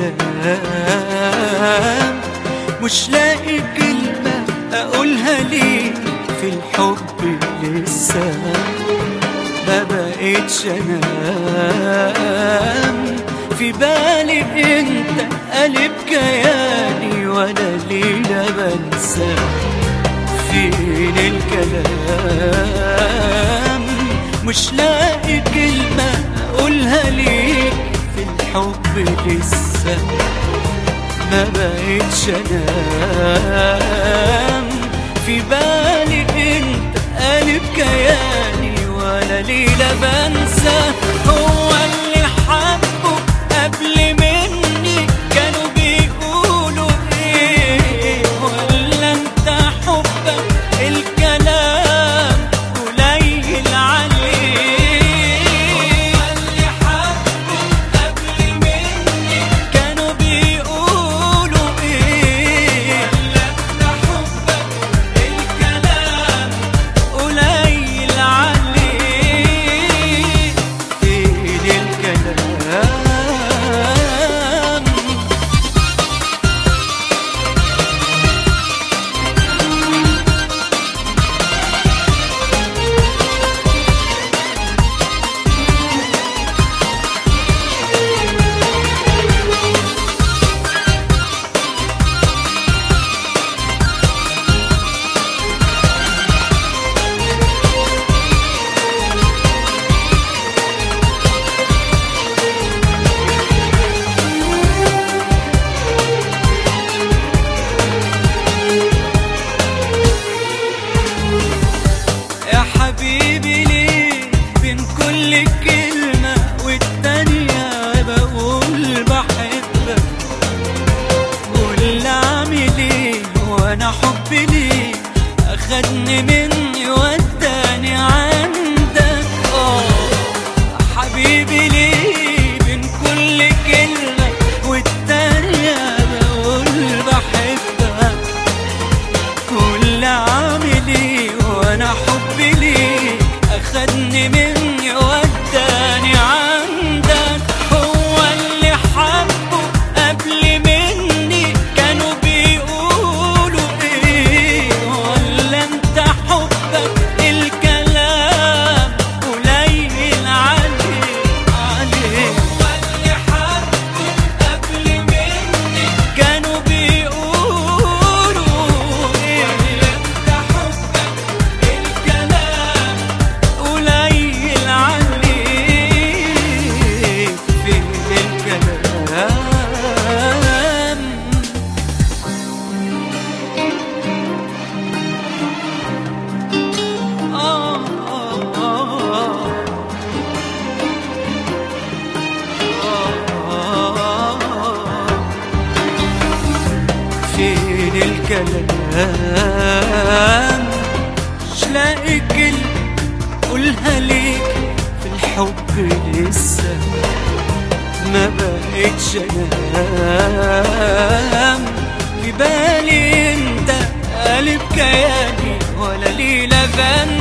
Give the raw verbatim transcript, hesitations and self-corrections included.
الكلام، مش لاقي كلمة أقولها ليك في الحب لسه ما بقيتش أنام. في بالي انت قلب كياني ولا ليلة بنسى. فين الكلام؟ مش لاقي كلمة أقولها ليك في الحب لسه ما بقيتش أنام. في بالي انت قلب كياني ولا ليلة بنسى. هو اللي حبه قبل مني كانوا بيقولوا ايه، ولا انت حبك الكلام قليل عليه؟ هو اللي حبه قبل مني كانوا بيقولوا ايه، ولا انت حبك الكلام قليل عليه؟ فين الكلام؟ حبيبي ليه بين كل كلمة والتانية بقول بحبك؟ قول أعمل ايه وانا حبي ليه أخدني مني وداني عندك؟ اه حبيبي ليه بين كل كلمة والتانية بقول بحبك؟ قول أعمل ايه وانا حبي ليه أخدني مني وداني عندك؟ هو اللي حبه قبل مني كانوا بيقولوا ايه، ولا انت حبك الكلام قليل عليه عليه؟ هو اللي حبه قبل مني كانوا بيقولوا ايه، ولا انت حبك الكلام قليل عليه؟ فين الكلام؟ آه آه آه فين الكلام؟ مش لاقي كلمة قولها ليك في الحب لسه ما بقيتش انام. في بالي انت قلب كياني ولا ليلة بنسى.